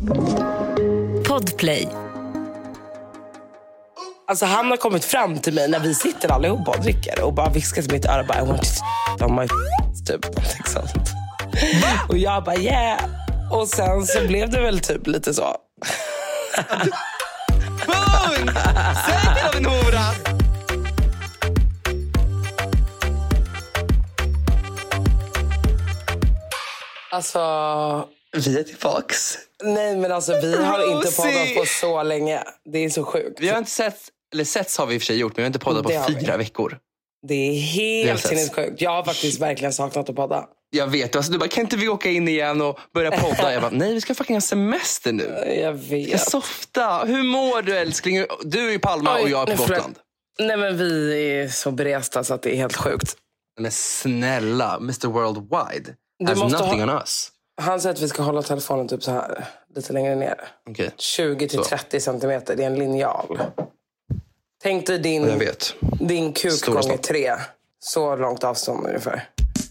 Podplay. Alltså han har kommit fram till mig när vi sitter allihopa och dricker och bara viskar till mitt öra bara, I want to on my typ någonting sånt. Och jag bara yeah. Och sen så blev det väl typ lite så. Punkt! Säkert av en hora! Alltså Vi är tillbaks. nej men alltså vi har inte poddat på så länge. Det är så sjukt. Vi har inte sett, eller setts har vi i och för sig gjort, men vi har inte poddat Det har på vi. 4 veckor. Det är helt sinnessjukt. Jag har faktiskt verkligen saknat att podda. Jag vet, alltså, du bara, kan inte vi åka in igen och börja podda? Jag bara, nej vi ska fucking ha semester nu. Jag Vi ska vet. softa. Hur mår du älskling? Du är i Palma och jag är på Gotland. Nej men vi är så beresta så att det är helt sjukt. Men snälla, Mr. Worldwide has måste nothing on us. Han säger att vi ska hålla telefonen typ så här, lite längre ner. Okej. 20-30 centimeter, det är en linjal. Tänk dig Jag vet. din kuk Stora gånger snopp. 3. Så långt avstånd ungefär.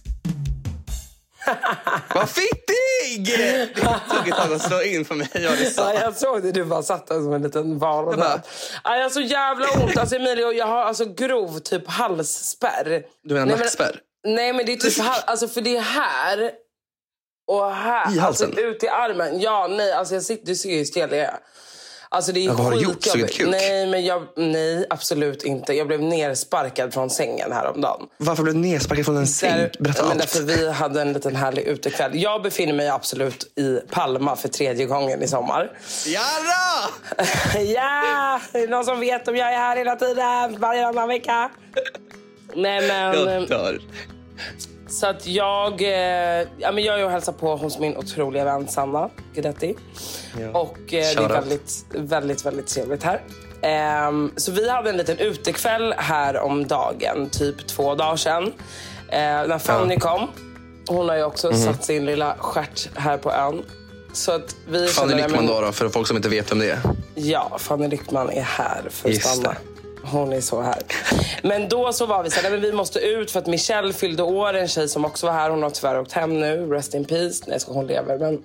Vad fittig! Det tog ett tag att slå in för mig. Ja, jag såg det, du bara satt där som en liten val. Jag har så jävla ont. Alltså Emilio, jag har alltså grov typ halsspärr. Du menar nackspärr? Nej men det är typ alltså för det är här och här. I halsen? Alltså, ut i armen. Ja, nej, alltså jag sitter, du ser ju hur stel jag är. Alltså det är vad har du gjort? skitjobbigt. Sugit kuk? Nej, absolut inte. Jag blev nersparkad från sängen häromdagen. Varför blev du nersparkad från en säng? Berätta men allt. därför vi hade en liten härlig utekväll. Jag befinner mig absolut i Palma för 3:e gången i sommar. Jarra! Ja, är det någon som vet om jag är här hela tiden? Varje annan vecka. Nej men... Jag dör. Så att jag är och hälsar på hos min otroliga vän Sanna Guidetti. Ja. Och det är väldigt, väldigt, väldigt trevligt här. Så vi hade en liten utekväll här om dagen, typ 2 dagar sedan. När Fanny kom. Hon har ju också satt sin lilla stjärt här på ön. Så att vi Fanny Lyckman då, för folk som inte vet vem det är. Ja, Fanny Lyckman är här för att Just stanna. det. Hon är så här. Men då så var vi så här, men vi måste ut för att Michelle fyllde år, en tjej som också var här. Hon har tyvärr åkt hem nu, rest in peace. Nej, ska hon lever, men...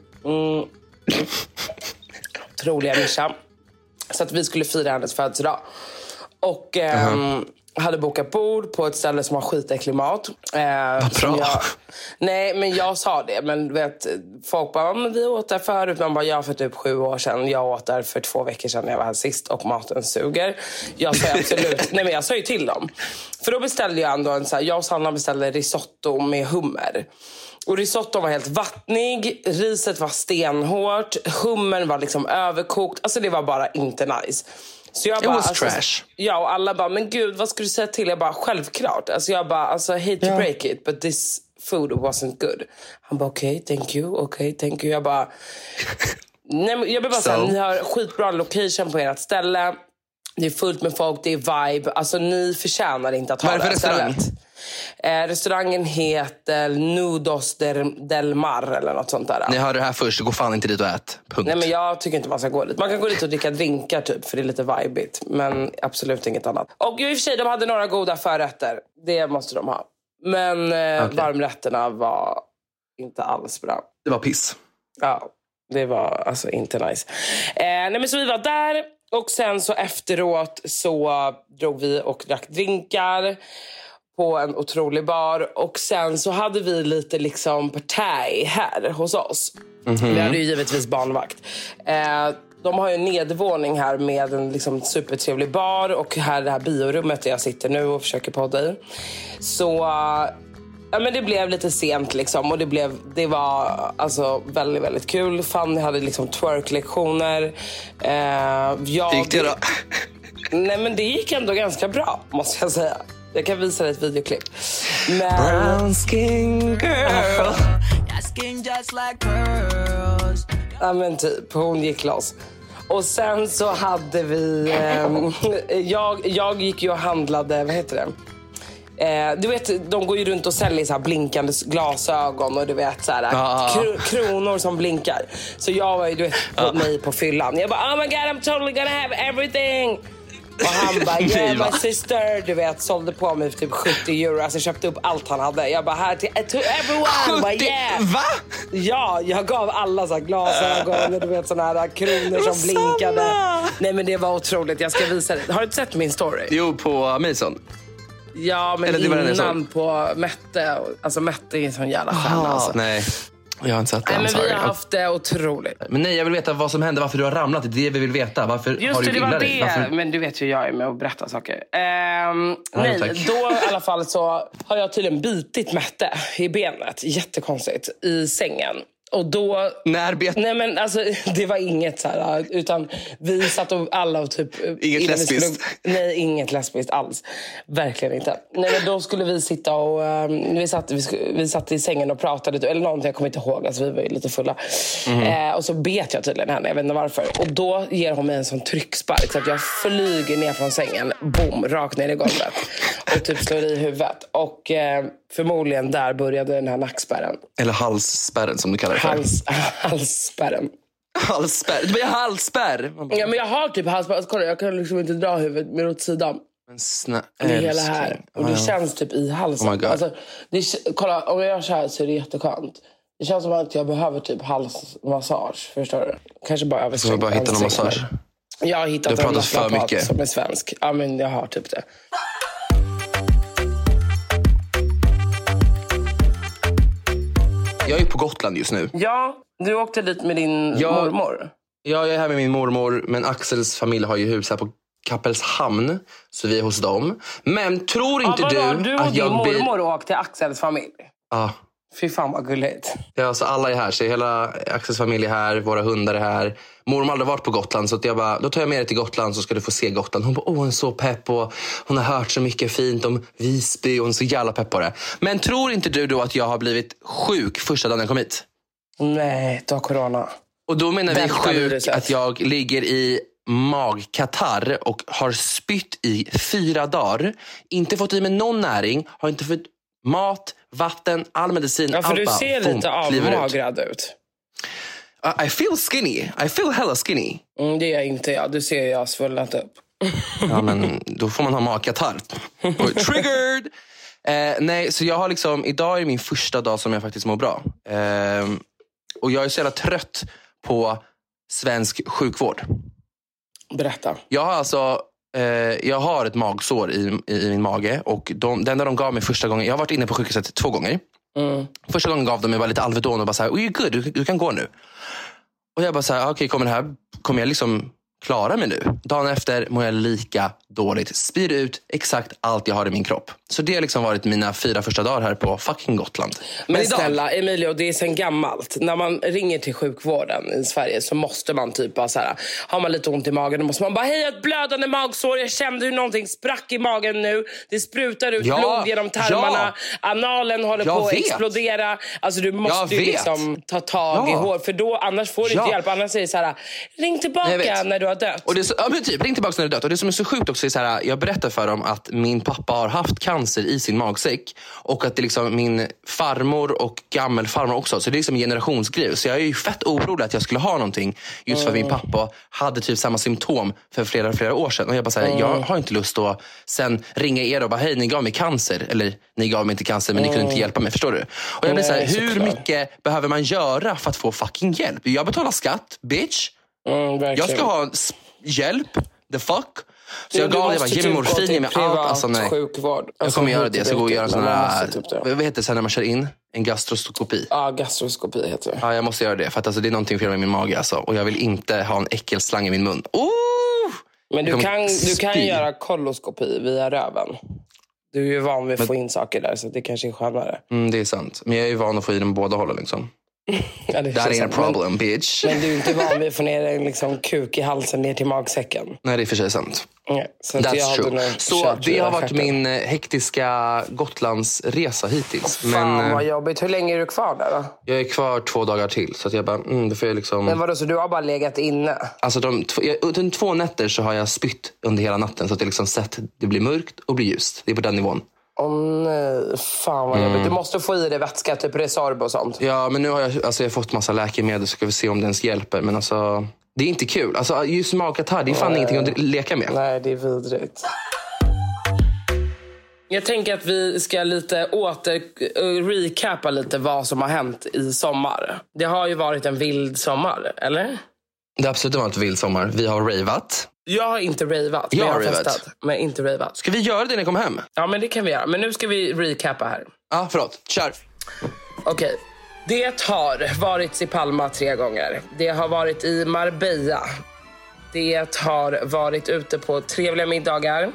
Troliga Mischa. Så att vi skulle fira hennes födelsedag. Och hade bokat bord på ett ställe som har skitäcklig mat. Bra. Nej, men jag sa det. Men vet, folk bara, men vi åt där förut. Man bara, jag för typ 7 år sedan. Jag åt där för 2 veckor sedan när jag var här sist. Och maten suger. Jag sa absolut, nej men jag sa ju till dem. För då beställde jag ändå jag och Sanna beställde risotto med hummer. Och risotto var helt vattnig, riset var stenhårt, hummern var liksom överkokt. Alltså det var bara inte nice. Så jag bara, trash. Ja, och alla bara, men gud, vad ska du säga till? Jag bara, självklart. Alltså jag bara, hate to break it, but this food wasn't good. Han bara, okej, thank you. Jag bara, nej, men jag blev bara såhär, ni har skitbra location på ert ställe. Det är fullt med folk, det är vibe. Alltså ni förtjänar inte att ha det här stället. Restaurangen heter Nudos del Mar eller något sånt där. Ni hörde det här först, gå fan inte dit och ät. Punkt. Nej men jag tycker inte man ska gå dit. Man kan gå dit och dricka drinkar typ, för det är lite vibeigt. Men absolut inget annat. Och i och för sig, de hade några goda förrätter. Det måste de ha. Men varmrätterna var inte alls bra. Det var piss. Ja, det var alltså inte nice. Nej men så vi var där. Och sen så efteråt så drog vi och drack drinkar på en otrolig bar. Och sen så hade vi lite liksom partaj här hos oss. Vi hade ju givetvis barnvakt. De har ju en nedvåning här med en liksom supertrevlig bar. Och här det här biorummet där jag sitter nu och försöker podda i. Så ja, men det blev lite sent liksom. Och det var alltså väldigt, väldigt kul. Fanny hade liksom twerk-lektioner. Gick det då? Nej men det gick ändå ganska bra, måste jag säga. Jag kan visa dig ett videoklipp. Men... Brown skin girl. Skin just like pearls. Ja men typ, hon gick loss. Och sen så hade vi... jag gick ju och handlade, vad heter det? Du vet, de går ju runt och säljer så här blinkande glasögon och du vet så här kronor som blinkar. Så jag var ju, du vet, på mig på fyllan. Jag bara, oh my god, I'm totally gonna have everything. Och han bara, Nej, yeah va? my sister, du vet, sålde på mig för typ 70 euro. Alltså köpte upp allt han hade. Jag bara, här till to everyone. Bara, yeah. Va? Ja, jag gav alla så här glasögon och du vet såna här kronor som blinkade. Nej men det var otroligt, jag ska visa dig. Har du inte sett min story? Jo, på Amazon. Ja, men Eller det var den jag innan såg. på Mette. Alltså Mette är en sån jävla fan alltså. Nej, jag har inte sett det. Nej, I'm men sorry. vi har haft det otroligt. Men nej, jag vill veta vad som hände, varför du har ramlat. Det är det vi vill veta. Varför Just har du det var illa det. dig? Varför? Men du vet ju, jag är med och berättar saker. Nej, tack. då i alla fall så har jag tydligen bitit Mette i benet. Jättekonstigt. I sängen. Och då... När bet... Nej men alltså det var inget så här, utan vi satt och alla och typ... Inget lesbiskt? Nej, inget lesbiskt alls. Verkligen inte. Nej men då skulle vi sitta och... vi satt i sängen och pratade, eller någonting, jag kommer inte ihåg, alltså vi var ju lite fulla. Och så bet jag tydligen henne, jag vet inte varför. Och då ger hon mig en sån tryckspark så att jag flyger ner från sängen, boom, rakt ner i golvet. Och typ slår i huvudet. Och förmodligen där började den här nackspärren. Eller halsspärren som du kallar det för. Halsspärren. Halsspärr. Det blir halsspärr. Ja, men jag har typ halsspärr. Alltså, kolla, jag kan liksom inte dra huvudet mer åt sidan. Men Det är hela här. Och det känns typ i halsen. Oh my God. Alltså, kolla, om jag gör så här så är det jätteskönt. Det känns som att jag behöver typ halsmassage. Förstår du? Kanske bara översträckt. Du har bara hittat någon massage. Jag har hittat Du har en pratat för naprapat mycket. som är svensk. Ja, men jag har typ det. Jag är på Gotland just nu. Ja, du åkte dit med din mormor. Ja, jag är här med min mormor. Men Axels familj har ju hus här på Kappelshamn. Så vi är hos dem. Men tror inte Du och att din jag mormor åkte till Axels familj? Ja. Fy fan vad gulligt. Ja, så alla är här. Så hela Axels familj är här. Våra hundar är här. Mormor har aldrig varit på Gotland. Så att jag bara, då tar jag med dig till Gotland så ska du få se Gotland. Hon bara, hon är så pepp. Och hon har hört så mycket fint om Visby. Och hon är så jävla pepp på det. Men tror inte du då att jag har blivit sjuk första dagen jag kom hit? Nej, du har corona. Och då menar vi Delta-viruset. sjuk att jag ligger i magkatarr och har spytt i 4 dagar. Inte fått i mig någon näring. Har inte fått mat, vatten, all medicin. Ja, för allt du bara, ser boom, lite kliver ut. avmagrad ut. I feel skinny. I feel hella skinny. Det är inte jag. Du ser jag har svullnat upp. Ja, men då får man ha magkatarr. Triggered! Nej, så jag har liksom... Idag är min första dag som jag faktiskt mår bra. Och jag är så jävla trött på svensk sjukvård. Berätta. Jag har alltså... jag har ett magsår i min mage. Och det enda de gav mig första gången... Jag har varit inne på sjukhuset 2 gånger. Första gången gav de mig bara lite Alvedon och bara så här, you're good, du kan gå nu. Och jag bara så här, okej, kommer jag liksom klara mig nu? Dagen efter mår jag lika dåligt. Spyr ut exakt allt jag har i min kropp. Så det har liksom varit mina 4 första dagar här på fucking Gotland. Men idag... snälla, Emilio, det är sen gammalt. När man ringer till sjukvården i Sverige så måste man typ bara så här, har man lite ont i magen, då måste man bara, hej, ett blödande magsår, jag kände hur någonting sprack i magen nu. Det sprutar ut blod genom tarmarna. Analen håller på att explodera. Alltså du måste ju liksom ta tag i hår, för då annars får du inte hjälp. Annars säger det så här, ring tillbaka när du har dött. Och det är så, ja, men typ, ring tillbaka när du har dött. Och det som är så sjukt också är så här, jag berättar för dem att min pappa har haft cancer i sin magsäck. Och att det liksom min farmor och gammelfarmor också. Så det är liksom en generationsgrej. Så jag är ju fett orolig att jag skulle ha någonting. Just för att min pappa hade typ samma symptom för flera år sedan. Och jag bara säger, jag har inte lust att sen ringa er och bara, hej, ni gav mig cancer. Eller ni gav mig inte cancer, men ni kunde inte hjälpa mig, förstår du? Och jag blir så här, hur mycket behöver man göra för att få fucking hjälp? Jag betalar skatt, bitch. Jag ska ha hjälp, the fuck. Så jag gav det, ge mig morfin, ge mig allt. Alltså, nej. Sjukvård. Jag kommer göra det, jag ska gå och göra en sån här, vad heter det sen när man kör in? En gastroskopi. Ja, gastroskopi heter det. Ja, jag måste göra det, för att alltså, det är någonting fel med min mage alltså. Och jag vill inte ha en äckelslang i min mun. Men du kan göra koloskopi via röven. Du är ju van vid att få in saker där, så det kanske är skönare. Det är sant, men jag är ju van att få i dem båda hållen liksom. Ja, that ain't a problem, bitch. Men du är inte van vid att få ner en liksom kuk i halsen ner till magsäcken. Nej, det är för sig sant. Så that's true. Så det har varit min hektiska Gotlandsresa hittills. Fan vad jobbigt. Hur länge är du kvar där då? Jag är kvar 2 dagar till. Så att jag bara, då får jag liksom... Men vadå, så du har bara legat inne? Alltså under 2 nätter så har jag spytt under hela natten. Så att jag liksom sett det blir mörkt och blir ljust. Det är på den nivån. Nej, fan vad jobbigt. Du måste få i dig vätska, typ Resorb och sånt. Ja, men nu har jag fått massa läkemedel. Så ska vi se om det ens hjälper. Men alltså, Det är inte kul. Alltså just magkatarr, det är fan ingenting att leka med. Nej, det är vidrigt. Jag tänker att vi ska recapa lite vad som har hänt i sommar. Det har ju varit en vild sommar, eller? Det har absolut varit en vild sommar. Vi har ravat. Jag har inte ravat, men jag har festat. Men inte ravat. Ska vi göra det när jag kommer hem? Ja, men det kan vi göra. Men nu ska vi recapa här. Ja, förlåt. Kör. Okej. Det har varit i Palma 3 gånger. Det har varit i Marbella. Det har varit ute på trevliga middagar.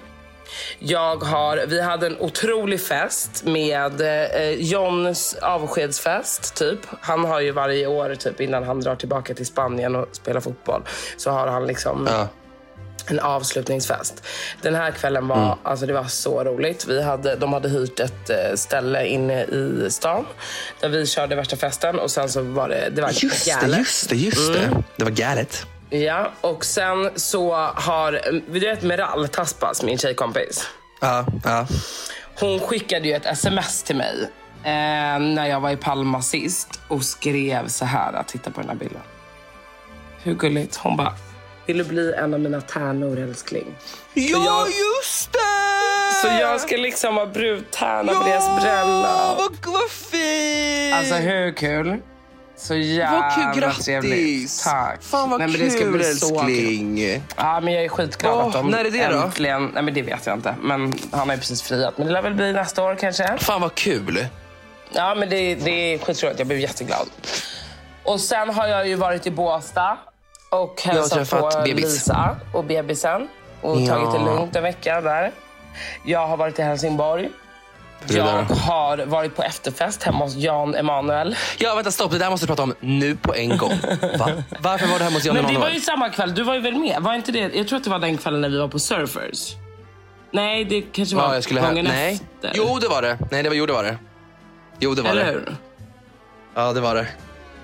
Vi hade en otrolig fest med Johns avskedsfest typ. Han har ju varje år typ innan han drar tillbaka till Spanien och spelar fotboll, så har han liksom en avslutningsfest. Den här kvällen var alltså det var så roligt. De hade hyrt ett ställe inne i stan där vi körde värsta festen, och sen så var det var galet. Just det. Det var galet. Ja, och sen så har vi vet Meral Taspas, min tjejkompis. Ja. Hon skickade ju ett sms till mig när jag var i Palma sist och skrev så här, titta på den här bilden. Hur gulligt. Hon bara, vill du bli en av mina tärnor, älskling? Ja, just det! Så jag ska liksom ha brudtärna på deras bröllop. Vad fint! Alltså hur kul? Så jävla trevligt. Tack. Fan vad kul, det ska bli älskling. kul. Ja, men jag är skitglad att de när är det då? äntligen... Nej, men det vet jag inte. Men han har ju precis friat. Men det lär väl bli nästa år kanske. Fan vad kul. Ja, men det är skitroligt. Jag blev jätteglad. Och sen har jag ju varit i Båstad och hälsat på Lisa och bebisen. Och tagit det lugnt en vecka där. Jag har varit i Helsingborg. Jag har varit på efterfest hemma hos Jan Emanuel. Ja, vänta, stopp. Det där måste du prata om nu på en gång. Va? Varför var det hemma hos Jan Emanuel? Men det var ju samma kväll. Du var ju väl med? Var inte det? Jag tror att det var den kvällen när vi var på Surfers. Nej, det kanske var gången efter. Jo, det var det. Nej, det var det. Jo, det var Eller det. hur? Ja, det var det.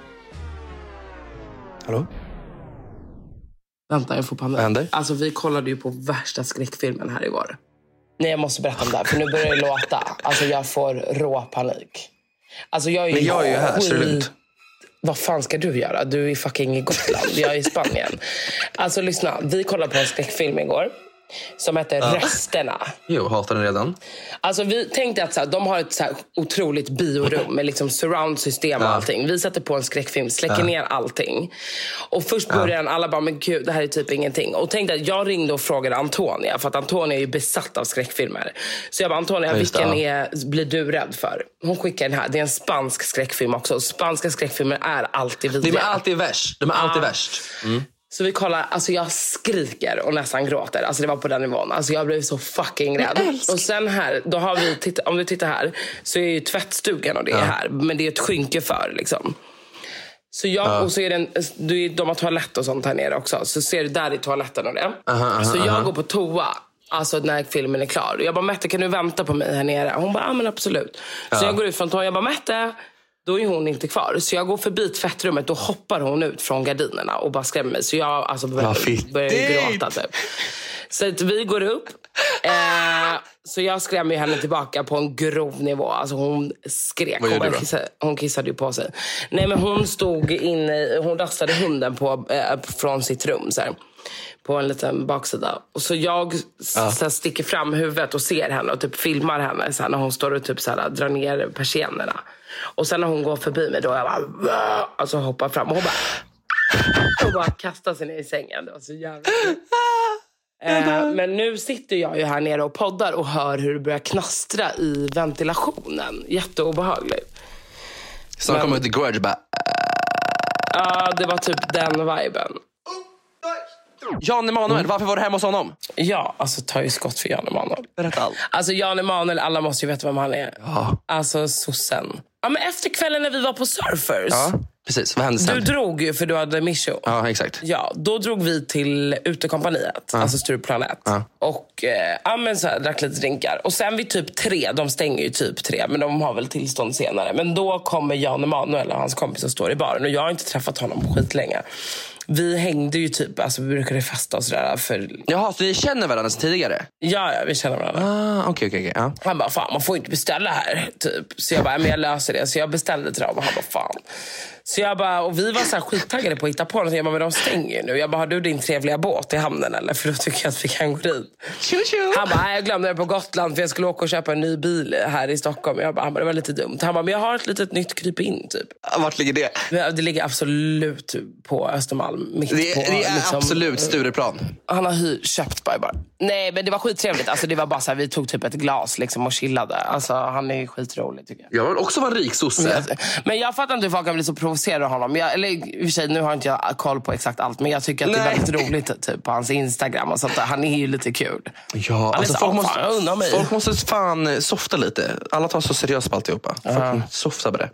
Hallå? Vänta, jag får panik. Vad händer? Alltså, vi kollade ju på värsta skräckfilmen här igår. Nej, jag måste berätta om det här, för nu börjar det låta. Alltså, jag får rå panik. Alltså, jag är ju här, så är det lugnt. Vad fan ska du göra? Du är fucking i Gotland. Jag är i Spanien. Alltså, lyssna. Vi kollade på en skräckfilm igår som heter Resterna. Jo, hatar den redan. Alltså vi tänkte att så här, de har ett så här otroligt biorum med liksom surround-system och allting. Vi sätter på en skräckfilm, släcker ner allting. Och först började alla bara, men gud, det här är typ ingenting. Och tänkte att jag ringde och frågade Antonia, för att Antonia är ju besatt av skräckfilmer. Så jag bara, Antonia, vilken blir du rädd för? Hon skickar den här, det är en spansk skräckfilm också. Spanska skräckfilmer är alltid vidriga. De är alltid värst. Så vi kollar, alltså jag skriker och nästan gråter. Alltså det var på den nivån. Alltså jag blev så fucking rädd. Och sen här, då har vi, om du tittar här, så är ju tvättstugan och det är här. Men det är ett skynke för liksom. Så jag, och så är det de har toalett och sånt här nere också. Så ser du där i toaletten och det. Så jag går på toa. Alltså när filmen är klar. Jag bara, Mette, kan du vänta på mig här nere? Hon bara, ja men absolut. Så jag går ut från toan, jag bara, Mette, då är hon inte kvar. Så jag går förbi tvättrummet och hoppar hon ut från gardinerna och bara skrämmer mig. Så jag alltså börjar gråta typ. Så att vi går upp. Så jag skrämmer henne tillbaka på en grov nivå. Alltså hon skrek. Hon kissade ju på sig. Nej, men hon stod inne. Hon rastade hunden från sitt rum så här, på en liten baksida. Och så jag så sticker fram huvudet och ser henne och typ filmar henne så här, när hon står och typ så här, drar ner persiennerna. Och sen när hon går förbi mig då, jag bara, alltså hoppar fram och hon bara kastar sig ner i sängen. Det var så jävla men nu sitter jag ju här nere och poddar och hör hur det börjar knastra i ventilationen. Jätteobehagligt. Så kommer The Grudge bara... Ja, det var typ den viben. Jan Emanuel, varför var du hemma hos honom? Ja, alltså ta ju skott för Jan Emanuel. Berätta allt. Alltså Jan Emanuel, alla måste ju veta vem han är. Ja. Alltså sossen. Ja, men efter kvällen när vi var på Surfers. Ja, precis. Vad hände sen? Du drog ju för du hade Mischo. Ja, exakt. Ja, då drog vi till Utekompaniet, alltså Stureplanet. Och men så här, drack lite drinkar. Och sen vid typ 3, de stänger ju typ 3, men de har väl tillstånd senare. Men då kommer Jan Emanuel och hans kompis och står i baren. Och jag har inte träffat honom på skitlänge. Vi hängde ju typ, alltså vi brukade festa och sådär för... Jaha, så ni känner varandra sedan tidigare? Ja, vi känner varandra. Okej. Ja. Han bara, fan man får inte beställa här typ. Så jag bara, men jag löser det. Så jag beställde till dem och han bara, fan. Så jag bara, och vi var så här skittaggade på att hitta på något. Jag bara, men de stänger nu. Jag bara, har du din trevliga båt i hamnen eller? För då tycker jag att vi kan gå dit. Han bara, jag glömde det på Gotland för jag skulle åka och köpa en ny bil här i Stockholm. Jag bara, det var lite dumt. Han bara, men jag har ett litet nytt kryp in typ. Vart ligger det? Det ligger absolut på Östermalm. Det är liksom, absolut Stureplan. Han har köpt bara. Nej, men det var skittrevligt. Alltså det var bara så här, vi tog typ ett glas liksom och chillade. Alltså han är skitrolig tycker jag. Jag vill också vara en rik sosse. Men jag fattar inte hur folk kan bli så provocerade av honom. Eller i och för sig, nu har inte jag koll på exakt allt. Men jag tycker att det är väldigt roligt typ, på hans Instagram och sånt där. Han är ju lite kul. Ja, alltså folk måste fan softa lite. Alla tar så seriöst på alltihopa. Folk softa på det.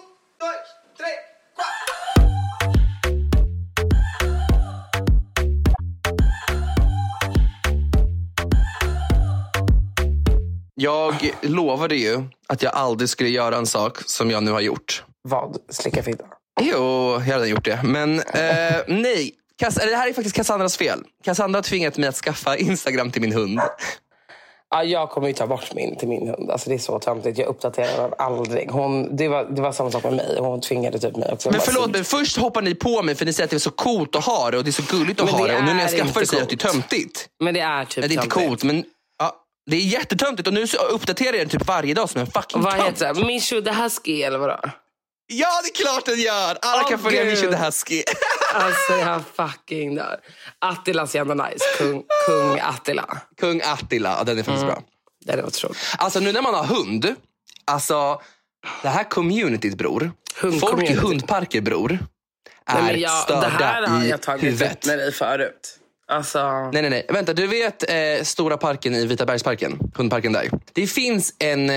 Jag lovade ju att jag aldrig skulle göra en sak som jag nu har gjort. Vad? Slicka fitta? Jo, jag hade gjort det. Men nej, det här är faktiskt Cassandras fel. Cassandra har tvingat mig att skaffa Instagram till min hund. Ja, jag kommer ju ta bort till min hund. Alltså det är så töntigt. Jag uppdaterar den aldrig. Det var samma sak med mig. Hon tvingade typ mig också. Men förlåt, men först hoppar ni på mig för ni säger att det är så coolt att ha det och det är så gulligt att ha det. Och nu när jag skaffar det säger att det är tömtigt. Men det är typ det är inte coolt, men det är jättetöntigt och nu uppdaterar jag den typ varje dag som en fucking vad tönt. heter det? Mishu the Husky eller vadå? Ja, det är klart den gör. Alla kan följa Mishu the Husky. Alltså jag fucking där. Attila är ändå nice. Kung Attila. Kung Attila, ja, den är faktiskt bra. Det är otroligt. Alltså nu när man har hund, alltså det här communityt bror. Folk i hundparker bror är störda det här har jag tagit huvudet. med dig förut. Alltså... Nej. Vänta, du vet stora parken i Vitabergsparken, hundparken där. Det finns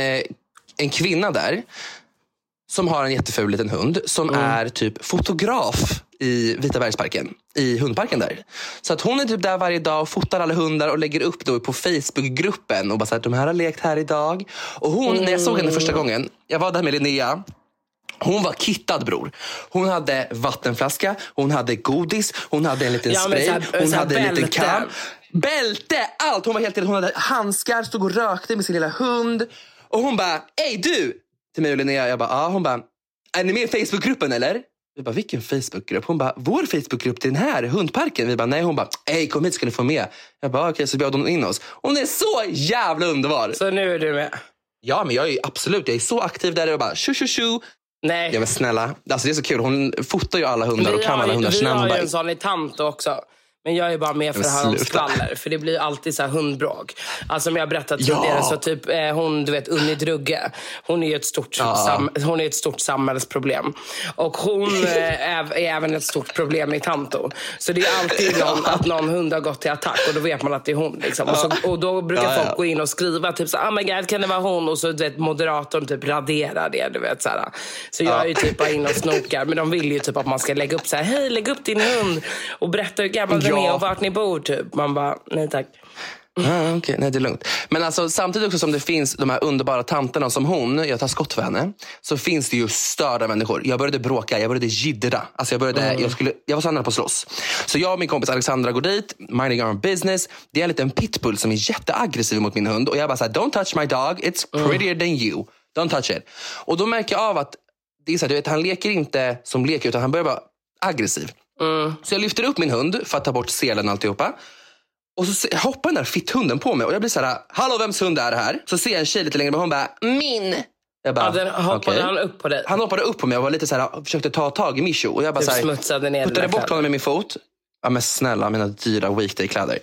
en kvinna där som har en jätteful liten hund som är typ fotograf i Vitabergsparken, i hundparken där. Så att hon är typ där varje dag och fotar alla hundar och lägger upp då på Facebookgruppen och bara så här, de här har lekt här idag. Och hon, när jag såg henne första gången, jag var där med Linnea. Hon var kittad bror. Hon hade vattenflaska, hon hade godis, hon hade en liten spray, hon hade en liten kam. Bälte, allt. Hon var helt, hon hade handskar, stod och rökte med sin lilla hund. Och hon bara, ej du! Till mig och Linnea, jag bara, ja. Hon bara, är ni med i Facebookgruppen eller? Vi bara, vilken Facebookgrupp? Hon bara, vår Facebookgrupp till den här hundparken. Vi bara, nej. Hon bara, ej kom hit ska ni få med. Jag bara, okej, så bjöd hon in oss. Hon är så jävla underbar. Så nu är du med? Ja, men jag är så aktiv där och bara, tju. Nej. Ja men snälla, alltså det är så kul. Hon fotar ju alla hundar och kan alla hundars namn. Vi har ju en sån i tant också. Men jag är bara med för att höra om skvaller. För det blir alltid så här hundbråk. Alltså som jag berättat tidigare så typ hon, du vet, Unni Drugge. Hon är ju ett stort samhällsproblem. Och hon är även ett stort problem i Tanto. Så det är alltid att någon hund har gått till attack. Och då vet man att det är hon liksom. Och då brukar folk gå in och skriva typ så, my god, kan det vara hon? Och så du vet, moderatorn typ raderar det, du vet så här. Så jag är ju typ bara in och snokar. Men de vill ju typ att man ska lägga upp så här, hej, lägg upp din hund. Och berätta hur gammal den är och vart ni bor typ. Man bara, nej tack. Okej, nej det är lugnt. Men alltså samtidigt också som det finns de här underbara tanterna som hon, jag tar skott för henne, så finns det ju störda människor. Jag började bråka, jag började jiddra. Alltså jag var så nära på att slåss. Så jag och min kompis Alexandra går dit, minding our business. Det är en liten pitbull som är jätteaggressiv mot min hund. Och jag bara såhär, don't touch my dog, it's prettier than you. Don't touch it. Och då märker jag av att det är så här, du vet, han leker inte som leker utan han börjar vara aggressiv. Så jag lyfter upp min hund för att ta bort selen och alltihopa. Och så hoppar den där fitthunden på mig. Och jag blir så här, hallå, vems hund är det här? Så ser jag en tjej lite längre, men hon bara, min. Jag bara, hoppade han upp på dig? Han hoppade upp på mig och var lite så här, försökte ta tag i Mishu. Och jag bara så här, smutsade ner, puttade bort honom med min fot. Ja men snälla, mina dyra weekday-kläder.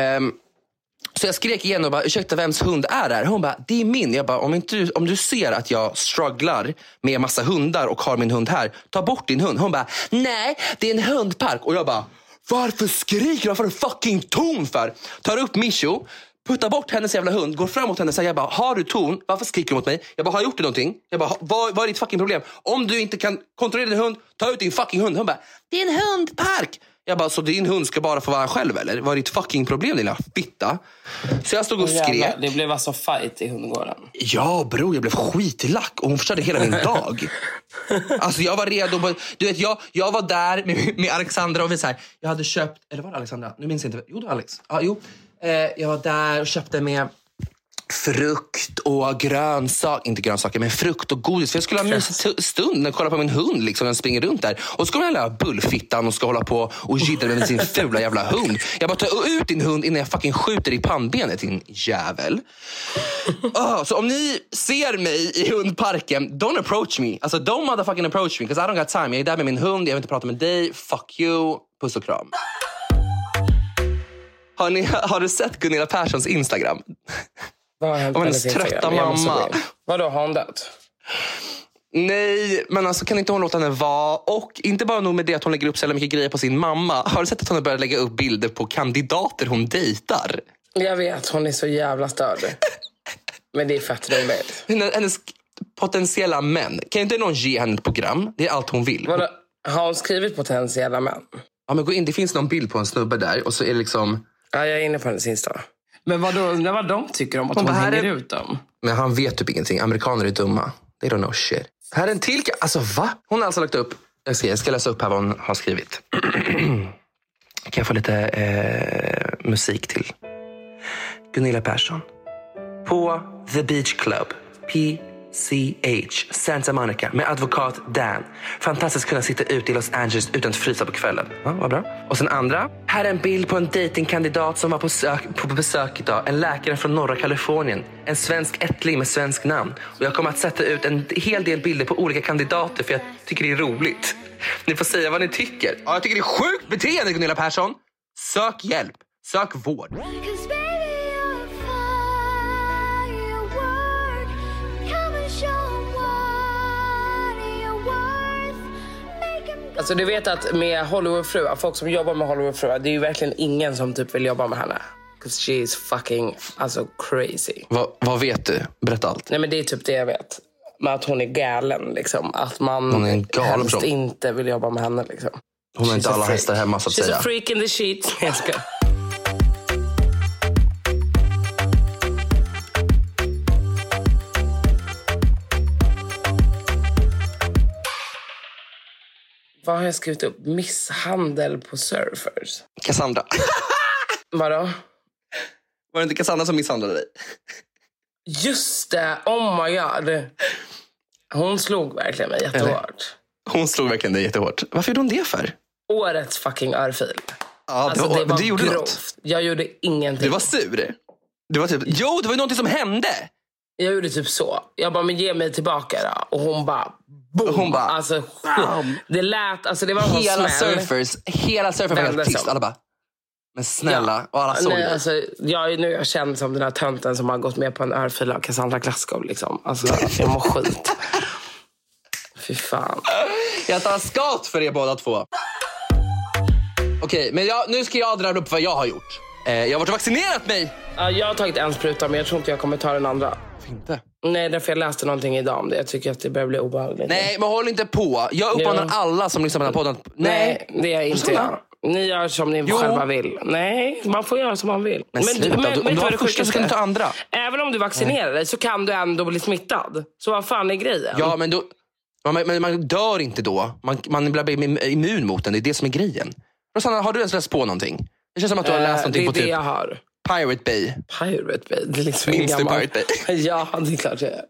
Så jag skrek igen och bara, ursäkta, vems hund är det här? Hon bara, det är min. Jag bara, om du ser att jag strugglar med en massa hundar och har min hund här, ta bort din hund. Hon bara, nej, det är en hundpark. Och jag bara, varför skriker du? Varför är du fucking ton för? Tar upp Mishu, puttar bort hennes jävla hund, går fram mot henne och säger, jag bara, har du ton? Varför skriker du mot mig? Jag bara, har jag gjort någonting? Jag bara, vad är ditt fucking problem? Om du inte kan kontrollera din hund, ta ut din fucking hund. Hon bara, det är en hundpark. Jag bara, så din hund ska bara få vara själv eller? Vad är ditt fucking problem, lilla fitta? Så jag stod och skrek. Det blev alltså fight i hundgården. Ja bro, jag blev skitlack och hon förstörde hela min dag. Alltså jag var redo. Du vet, jag var där med Alexandra och vi så här, jag hade köpt, eller var det Alexandra? Nu minns jag inte. Jo, det var Alex. Ja, jo. Jag var där och köpte med frukt och inte grönsaker, men frukt och godis. För jag skulle ha en mysig stund när jag kollar på min hund liksom, den springer runt där. Och så kommer den där bullfittan och ska hålla på och jiddra med sin fula jävla hund. Jag bara tar ut din hund innan jag fucking skjuter i pannbenet, din jävel. Så om ni ser mig i hundparken, don't approach me. Alltså don't motherfucking approach me, because I don't got time. Jag är där med min hund, jag vill inte prata med dig. Fuck you, puss och kram. Har du sett Gunilla Perssons Instagram? Vad har hänt om med hennes trötta mamma? Vadå, har hon dött? Nej, men alltså kan inte hon låta henne vara? Och inte bara nog med det att hon lägger upp så jävla mycket grejer på sin mamma. Har du sett att hon har börjat lägga upp bilder på kandidater hon dejtar? Jag vet, hon är så jävla störd. Men det är fett roligt. Hennes potentiella män. Kan inte någon ge henne ett program? Det är allt hon vill. Vadå? Har hon skrivit potentiella män? Ja, men gå in. Det finns någon bild på en snubbe där. Och så är det liksom... Ja, jag är inne på hennes Insta. Men undrar vad de tycker om att hon hänger ut dem? Men han vet typ ingenting. Amerikaner är dumma. They don't know shit. Här är en till... Alltså, va? Hon har alltså lagt upp... Jag ska läsa upp här vad hon har skrivit. Kan jag få lite musik till? Gunilla Persson. På The Beach Club. PCH. Santa Monica. Med advokat Dan. Fantastiskt kunna sitta ute i Los Angeles utan att frysa på kvällen. Ja, vad bra. Och sen andra. Här är en bild på en datingkandidat som var på besök idag. En läkare från norra Kalifornien. En svensk ättling med svensk namn. Och jag kommer att sätta ut en hel del bilder på olika kandidater för jag tycker det är roligt. Ni får säga vad ni tycker. Ja, jag tycker det är sjukt beteende, Gunilla Persson. Sök hjälp. Sök vård. Alltså du vet att med Hollywoodfruar, folk som jobbar med Hollywoodfruar, det är ju verkligen ingen som typ vill jobba med henne. 'Cause she is fucking crazy. Vad vet du? Berätta allt. Nej, men det är typ det jag vet. Men att hon är galen liksom. Att man hon är en galen helst inte vill jobba med henne liksom. Hon har inte alla hästar hemma så att säga. She's a freak in the sheet. Jag ska. Vad har jag skrivit upp? Misshandel på surfers. Cassandra. Vadå? Var det inte Cassandra som misshandlade dig? Just det, oh my god. Hon slog verkligen mig jättehårt. Hon slog verkligen dig jättehårt. Varför gjorde hon det för? Årets fucking örfil. Ja, alltså, det var du gjorde grovt. Något. Jag gjorde ingenting. Du var sur. Det var typ, det var ju någonting som hände. Jag gjorde typ så. Jag bara, men ge mig tillbaka då. Och hon bara, boom. Hon bara, alltså, det lät, alltså det var en hela smäll. Hela surfers var helt tyst. Alla bara, men snälla. Ja. Och alla såg det. Alltså, jag är nu känd som den här tönten som har gått med på en örfil av Cassandra Glasgow liksom. Alltså, jag mår skit. Fy fan. Jag tar skott för er båda två. Okej, men nu ska jag dra upp vad jag har gjort. Jag har varit vaccinerat mig. Jag har tagit en spruta, men jag tror inte jag kommer ta den andra. Varför inte? Nej, därför jag läste någonting idag om det. Jag tycker att det börjar bli obehagligt. Nej, men håll inte på. Jag uppmanar alla som lyssnar på den här podden. Nej, det är inte jag. Ni gör som ni själva vill. Nej, man får göra som man vill. Men om du var första så kan du ta andra. Även om du vaccinerar dig så kan du ändå bli smittad. Så vad fan är grejen? Ja, men då... Man dör inte då. Man blir immun mot den. Det är det som är grejen. Rosanna, har du ens läst på någonting? Det känns som att du har läst någonting på typ... Det är det jag har. Pirate Bay. Pirate Bay? Det är liksom minns du Pirate Bay? Ja, det är klart jag är.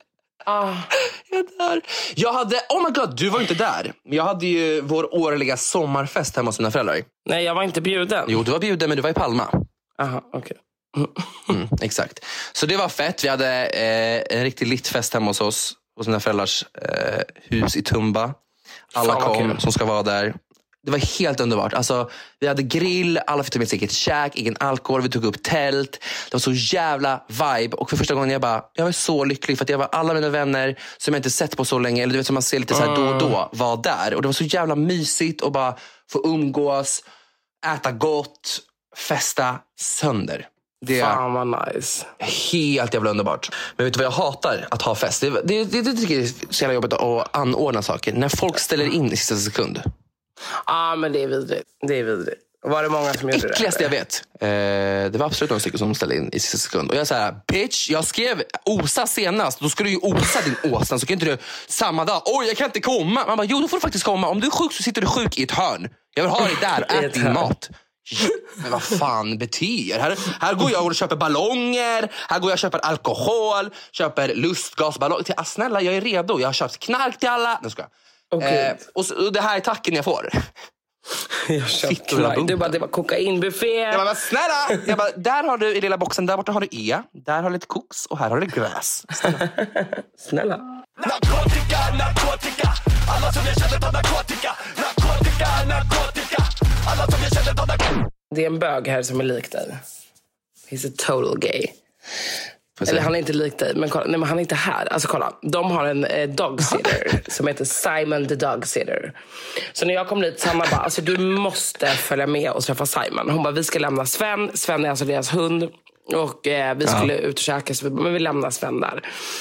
Jag hade... Oh my god, du var inte där. Jag hade ju vår årliga sommarfest hemma hos mina föräldrar. Nej, jag var inte bjuden. Jo, du var bjuden, men du var i Palma. Aha, okej. Exakt. Så det var fett. Vi hade en riktig littfest hemma hos oss. Hos mina föräldrars hus i Tumba. Alla kom som ska vara där. Det var helt underbart. Alltså, vi hade grill, alla fick ta med sig eget käk, egen alkohol, vi tog upp tält. Det var så jävla vibe. Och för första gången jag var så lycklig för att jag var alla mina vänner som jag inte sett på så länge, eller du vet som man ser lite så här då och då, var där. Och det var så jävla mysigt att bara få umgås, äta gott, festa sönder. Det fan vad nice. Helt jävla underbart. Men vet du vad jag hatar att ha fest? Det tycker jag är så jävla jobbigt att anordna saker. När folk ställer in i sista sekund. Ja, men det är vidrigt. Det är vidrigt. Var det många som gjorde det? Äckligaste jag vet. Det var absolut några stycken som ställde in i sista sekund. Och jag säger, bitch, jag skrev osa senast. Då ska du ju osa din åsnan. Så kan inte du samma dag, oj jag kan inte komma. Man bara, jo då får du faktiskt komma. Om du är sjuk så sitter du sjuk i ett hörn. Jag vill ha dig där, ät din mat. Men vad fan betyder här går jag och köper ballonger, här går jag och köper alkohol, köper lustgasballong. Snälla, jag är redo. Jag har köpt knark till alla. Nu ska jag. Okay. Och det här är tacken jag får. Jag köpt knark. Du bara, det var kokainbuffé. Jag bara, snälla. Där har du i lilla boxen, där borta har du där har du lite koks och här har du gräs. Snälla. Narkotika. Alla som jag känner tar narkotika. Narkotika. Alla som jag känner tar narkotika. Det är en bög här som är lik dig. He's a total gay. Eller han är inte lik dig, men kolla, nej, men han är inte här. Alltså kolla, de har en dogsitter som heter Simon the Dogsitter. Så när jag kom dit, Sanna bara, alltså du måste följa med och träffa Simon. Hon bara, vi ska lämna Sven. Sven är alltså deras hund. Och vi skulle ut och käka, men vi lämnar Sven där.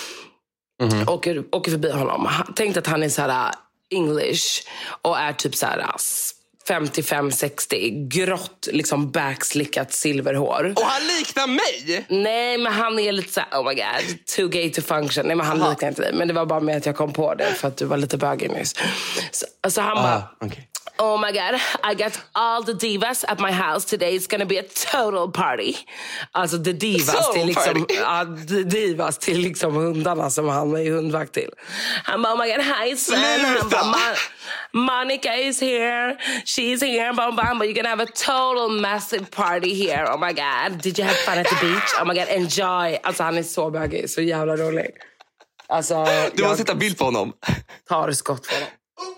Åker förbi honom. Tänkte att han är så här English och är typ så här 55-60, grått, liksom backslickat silverhår. Och han liknar mig? Nej, men han är lite så här, oh my god, too gay to function. Nej, men han liknar inte dig. Men det var bara med att jag kom på det för att du var lite bögig nyss. Så han bara, okay. Oh my god, I got all the divas at my house today. It's gonna be a total party. Alltså the divas till liksom, the divas till liksom hundarna som han är hundvakt till. Han bara, oh my god, hi Sven. Han bara, Monica is here. She's here. But you're gonna have a total massive party here. Oh my god, did you have fun at the beach? Oh my god, enjoy. Alltså han är så bögig, så jävla rolig. Alltså, du måste hitta bild på honom. Tar skott för honom.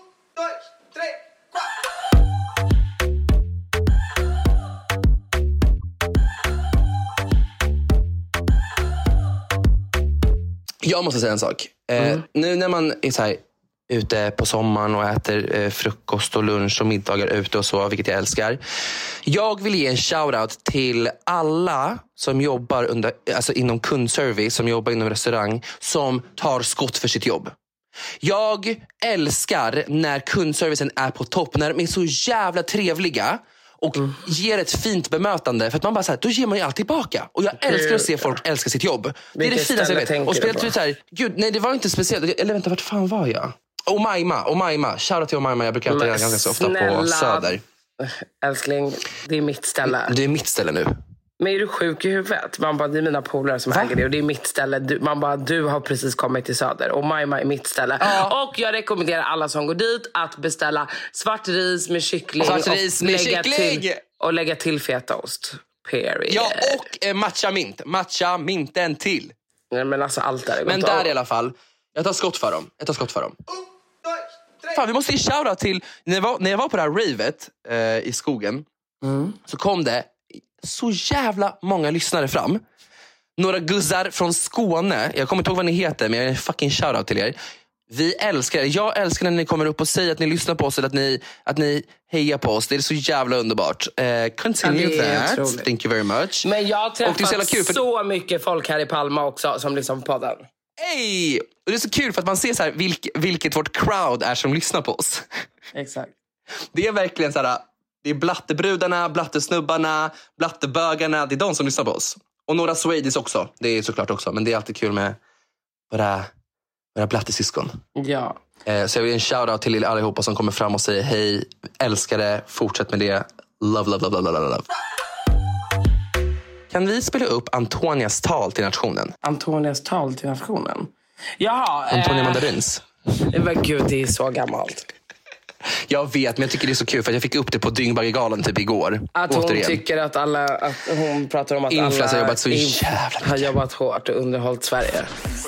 Jag måste säga en sak. Nu när man är så här ute på sommaren och äter frukost och lunch och middagar ute och så, vilket jag älskar. Jag vill ge en shoutout till alla som jobbar alltså inom kundservice, som jobbar inom restaurang, som tar skott för sitt jobb. Jag älskar när kundservicen är på topp, när de är så jävla trevliga och ger ett fint bemötande, för att man bara så här, då ger man ju allt tillbaka. Och jag älskar att se folk älska sitt jobb. Det är det finaste jag vet. Och spelat ut så här, gud, nej, det var inte speciellt. Eller vänta, vart fan var jag? Omaima. Shoutout till Omaima. Jag brukar äta den ganska så ofta på Söder. Älskling, det är mitt ställe. Det är mitt ställe nu. Men är du sjuk i huvudet? Man bara, det är mina polare som äger det och det är mitt ställe. Man bara, du har precis kommit till Söder och Maima är mitt ställe. Och jag rekommenderar alla som går dit att beställa svart ris med kyckling. Och lägga till fetaost. Period. Ja, och matcha minten till. Nej, men alltså allt där är gott. Men där i alla fall, jag tar skott för dem. Fan, vi måste ge shoutout till när jag var på det här ravet i skogen, så kom det så jävla många lyssnare fram. Några guzzar från Skåne. Jag kommer inte ihåg vad ni heter, men jag är fucking shoutout till er. Vi älskar er. Jag älskar när ni kommer upp och säger att ni lyssnar på oss, eller att ni hejar på oss. Det är så jävla underbart. Continue that. Otroligt. Thank you very much. Men jag har träffat så mycket folk här i Palma också som lyssnar på podden. Hej! Och det är så kul för att man ser så här vilket vårt crowd är som lyssnar på oss. Exakt. Det är verkligen så här, det är blattebrudarna, blattesnubbarna, blattebögarna, det är de som lyssnar på oss. Och några Swedish också, det är såklart också. Men det är alltid kul med våra blattesyskon. Ja. Så jag vill ge en shoutout till allihopa som kommer fram och säger hej, älskar det, fortsätt med det. Love. Kan vi spela upp Antonias tal till nationen? Antonias tal till nationen? Jaha. Antonia Mandarins. Men gud, det är så gammalt. Jag vet, men jag tycker det är så kul för jag fick upp det på Dyngbaggegalan typ igår. Att hon tycker att hon pratar om att alla har jobbat så jävla har jobbat hårt och underhållit Sverige.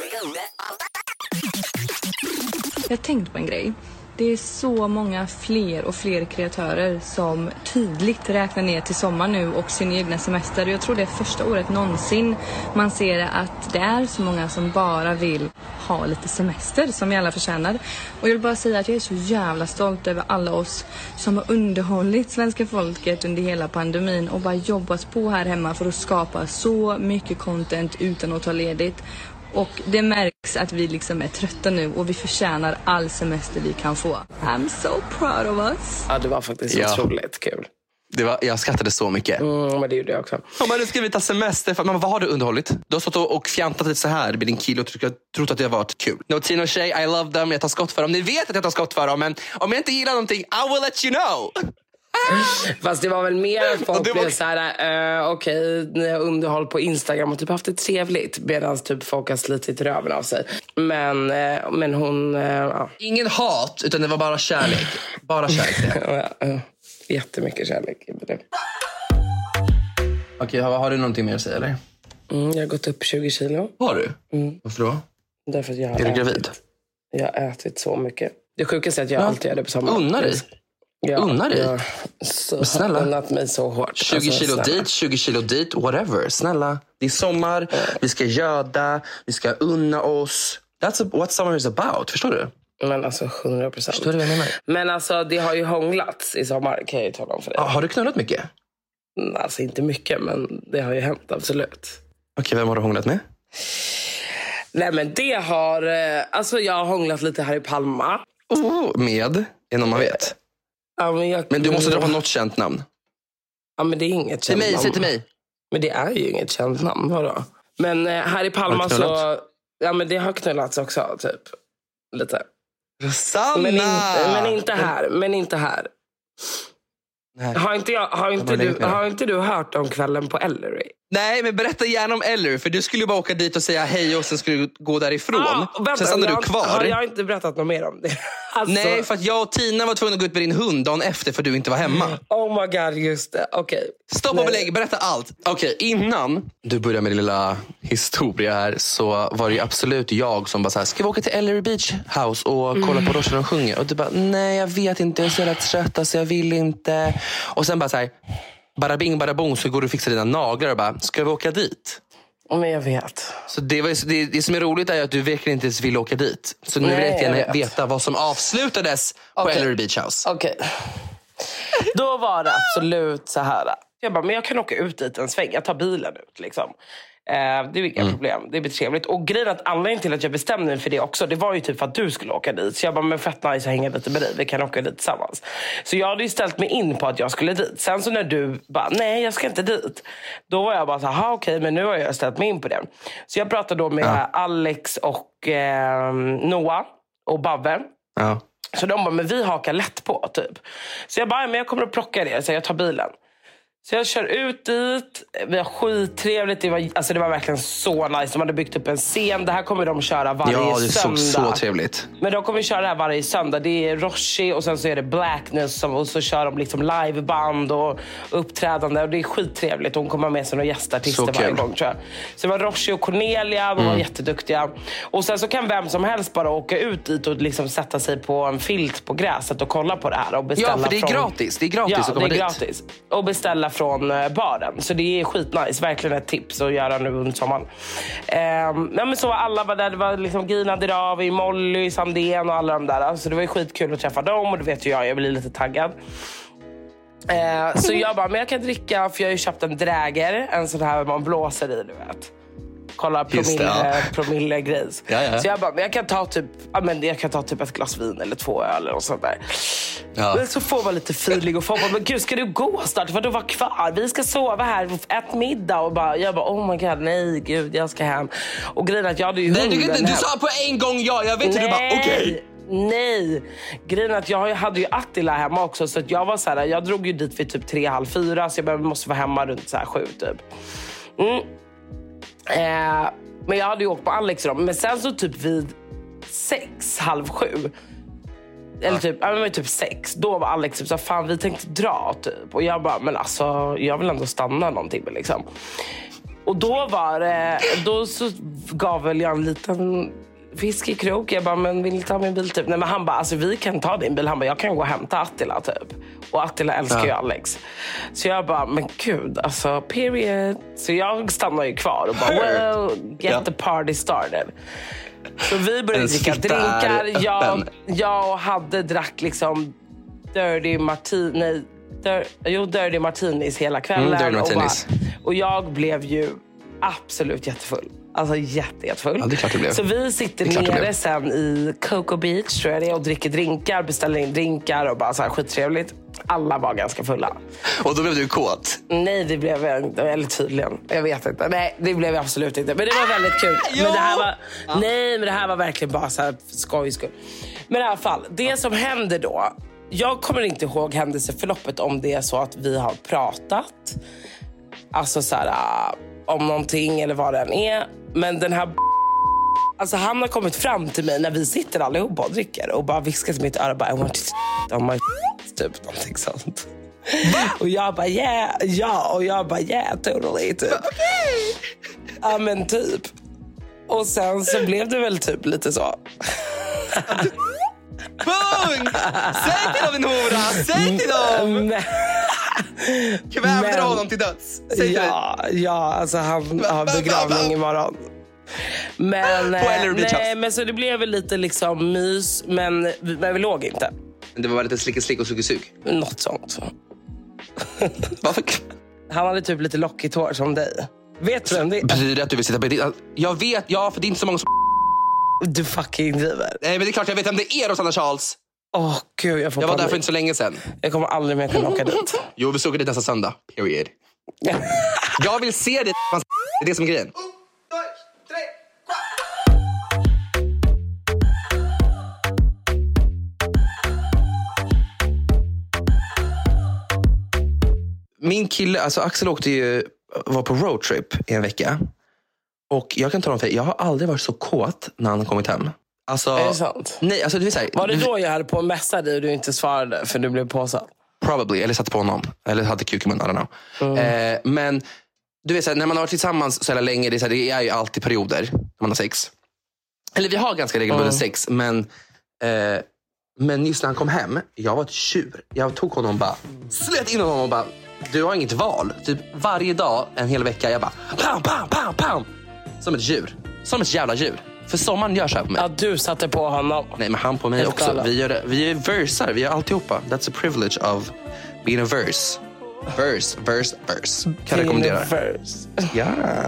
Jag har tänkt på en grej. Det är så många fler kreatörer som tydligt räknar ner till sommar nu och sin egna semester. Jag tror det är första året någonsin man ser att det är så många som bara vill ha lite semester som vi alla förtjänar. Och jag vill bara säga att jag är så jävla stolt över alla oss som har underhållit svenska folket under hela pandemin och bara jobbat på här hemma för att skapa så mycket content utan att ta ledigt. Och det märks att vi liksom är trötta nu och vi förtjänar all semester vi kan få. I'm so proud of us. Ja, det var faktiskt otroligt kul. Jag skrattade så mycket. Men det gjorde jag också. Men nu ska vi ta semester. Men vad har du underhållit? Du har stått och fjantat lite så här med din kille och trott att det har varit kul. No Tino Shay, I love them. Jag tar skott för dem. Ni vet att jag tar skott för dem. Men om jag inte gillar någonting, I will let you know. Fast det var väl mer att folk blev så här, okej, ni har underhåll på Instagram och typ haft det trevligt, medan typ folk har slitit röven av sig. Men hon... Ingen hat, utan det var bara kärlek. Bara kärlek. Jättemycket kärlek. Okej, har du någonting mer att säga, eller? Jag har gått upp 20 kilo. Har du? Varför då? Därför att jag är du gravid? Jag har ätit så mycket. Det sjukaste är att jag alltid gör det på sommaren. Unnar dig? Unnar dig? Jag har unnat mig så hårt. 20 kilo dit, 20 kilo dit, whatever. Snälla, det är sommar, vi ska göda, vi ska unna oss. That's what summer is about, förstår du? Men alltså 100%. Förstår du vad jag menar? Men alltså det har ju hånglats i sommar, kan jag ju tala om för dig. Har du knullat mycket? Alltså inte mycket, men det har ju hänt, absolut. Okej, vem har du hånglat med? Nej, men det har... Alltså jag har hånglat lite här i Palma. Med? Är någon man vet? Ja, men du måste dra på något känt namn. Ja, men det är inget känt namn. Säg till mig. Men det är ju inget känt namn, vadå? Men här i Palma så... Ja, men det har knullats också, typ. Lite. Rosanna! Men inte här. Nej. Har inte du hört om kvällen på Ellery? Nej, men berätta gärna om Ellery. För du skulle bara åka dit och säga hej och sen skulle du gå därifrån. Sen stannar du kvar. Har jag inte berättat något mer om det? Alltså... Nej, för att jag och Tina var tvungna att gå ut med din hund dagen efter för du inte var hemma. Oh my god, just det. Okej. Stopp och belägg, berätta allt. Okej, innan du börjar med din lilla historia här så var det ju absolut jag som bara så här, ska vi åka till Ellery Beach House och kolla på Roger de sjunger? Och du bara, nej jag vet inte, jag är så jävla trött så jag vill inte. Och sen bara så här, bara bing, bara bong, så går du och fixar dina naglar och bara, ska vi åka dit? Men jag vet. Så det som är roligt är att du verkligen inte ens vill åka dit. Så nu vill jag gärna veta vad som avslutades på Ellery Beach House. Okej. Då var det absolut så här. Jag bara, men jag kan åka ut dit en sväng. Jag tar bilen ut liksom. Det är inga problem, det blir trevligt. Och grejen att anledningen till att jag bestämde mig för det också, det var ju typ för att du skulle åka dit. Så jag bara, men fett nice att hänga lite med dig, vi kan åka dit tillsammans. Så jag hade ju ställt mig in på att jag skulle dit. Sen så när du bara, nej jag ska inte dit, då var jag bara så här, okej, men nu har jag ställt mig in på det. Så jag pratade då med Alex och Noah och Babbe. Så de bara, men vi hakar lätt på typ. Så jag bara, men jag kommer att plocka det, så jag tar bilen. Så jag kör ut dit, vi har skittrevligt, det var verkligen så nice. De hade byggt upp en scen, det här kommer de köra varje söndag. Ja, det såg så trevligt. Men de kommer köra det här varje söndag, det är Roshi och sen så är det Blackness och så kör de liksom liveband och uppträdande och det är skittrevligt. Hon kommer med sig några gästartister varje gång tror jag. Så det var Roshi och Cornelia, de var jätteduktiga. Och sen så kan vem som helst bara åka ut dit och liksom sätta sig på en filt på gräset och kolla på det här och beställa. Ja, för det är gratis, att komma dit. Ja, det är gratis. Och beställa från baren. Så det är skitnice, verkligen ett tips att göra nu under sommaren. Men så alla var där, det var liksom Gina Dirawi, Molly, Sandén och alla de där. Så det var ju skitkul att träffa dem och det vet ju jag blir lite taggad. Så jag bara, men jag kan dricka, för jag har ju köpt en dräger, en sån här man blåser i, du vet. Kolla promille-grejs. Ja. Så jag bara, men jag kan ta typ ett glas vin eller 2 öl eller sånt där. Ja. Men så får man lite feeling och folk bara, men gud, ska du gå snart? För du var kvar, vi ska sova här, ät middag. Och jag bara, oh my god, nej gud, jag ska hem. Och grejen att jag hade ju hunden du sa på en gång jag vet hur du bara, okej. Nej, grejen att jag hade ju Attila hemma också. Så att jag var så här, jag drog ju dit vid typ 3:30. Så jag bara, måste vara hemma runt så här 7 typ. Men jag hade ju åkt på Alex då. Men sen så typ vid 6:30 eller typ 6, då var Alex typ så fan, vi tänkte dra typ. Och jag bara, men alltså jag vill ändå stanna någonting liksom. Och då så gav väl jag en liten fiskekrok. Jag bara, men vill ta min bil typ? Nej, men han bara, alltså vi kan ta din bil. Han bara, jag kan gå och hämta Attila typ. Och Attila älskar ju Alex. Så jag bara, men gud, alltså period. Så jag stannar ju kvar och bara, well, get the party started. Så vi började dricka drinkar. Jag hade drack liksom Dirty Martinis hela kvällen. Och jag blev ju absolut jättefull. Alltså jättefull. Ja, det är klart det blev. Så vi sitter nere sen i Cocoa Beach tror jag det är, och dricker drinkar, beställer in drinkar och bara så här skittrevligt. Alla var ganska fulla. Och då blev du kåt? Nej, det blev eller tydligen. Jag vet inte. Nej, det blev jag absolut inte. Men det var väldigt kul. Men det här var verkligen bara så här skojskull. Men i alla fall, det som händer då jag kommer inte ihåg händelseförloppet om det är så att vi har pratat. Alltså så här, om någonting eller vad det än är. Men den här... Alltså han har kommit fram till mig när vi sitter allihopa och dricker. Och bara viskar till mitt öra bara, I want to on my typ någonting sånt. Och jag bara, yeah. Och jag bara, yeah, totally, typ. Ja, men typ. Och sen så blev det väl typ lite så. Punkt! Säg till dem din hora! Säg till dem! Kvävde honom till döds. Säg till ja, alltså han har begravning imorgon. Men, nej, men så det blev väl lite liksom mys. Men vi låg inte. Men det var lite slick och sug. Något sånt. Varför? Han hade typ lite lockigt hår som dig. Vet du vem det är? Betyder det att du vill sitta på ditt... Jag vet, ja, för det är inte så många som... Du fucking driver. Nej, men det är klart jag vet vem det är, Rosanna Charles. Gud, jag var där för inte så länge sedan. Jag kommer aldrig mer kunna åka dit. Jo, vi såg det nästa söndag. Period. Jag vill se det. Det är det som är grejen. Min kille, alltså Axel var på roadtrip i en vecka. Och jag kan tala om för jag har aldrig varit så kåt när han har kommit hem. Alltså, är det sant? Nej, alltså det vill säga, var det då jag hade på att mässa dig och du inte svarade för du blev påsatt? Probably, eller satt på honom. Eller hade kuk i munnen, I don't know. Men du vet, när man har varit tillsammans så länge, det är ju alltid perioder när man har sex. Eller vi har ganska regelbundet sex, men just när han kom hem, jag var ett tjur. Jag tog honom och bara, slet in honom och bara, du har inget val. Typ varje dag, en hel vecka, jag bara, pam. Som ett djur. Som ett jävla djur. För sommaren gör så här på mig. Ja, du satte på honom. Nej, men han på mig också. Vi är versar, vi är alltihopa. That's a privilege of being a verse. Verse. Kan jag rekommendera. Ja.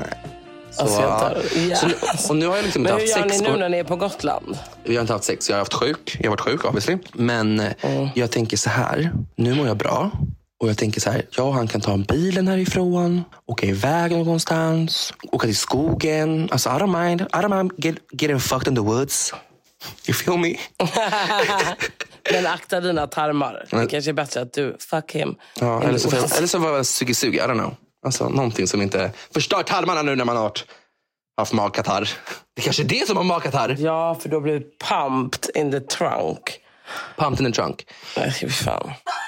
Och nu har jag liksom inte haft sex. Men hur gör ni nu när ni är på Gotland? Vi har inte haft sex, jag har varit sjuk obviously. Men jag tänker så här, nu mår jag bra. Och jag tänker så här, han kan ta bilen härifrån, åka iväg någonstans, åka till skogen. Alltså I don't mind getting fucked in the woods. You feel me? Men akta dina tarmar. Det kanske är bättre att du fuck him. Ja, eller så var jag sugi, I don't know. Alltså någonting som inte förstör tarmarna nu när man har haft magkatarr. Det är kanske är det som har magkatarr. Ja, för då blir det pumped in the trunk. Pumped in the trunk. Nej, fan.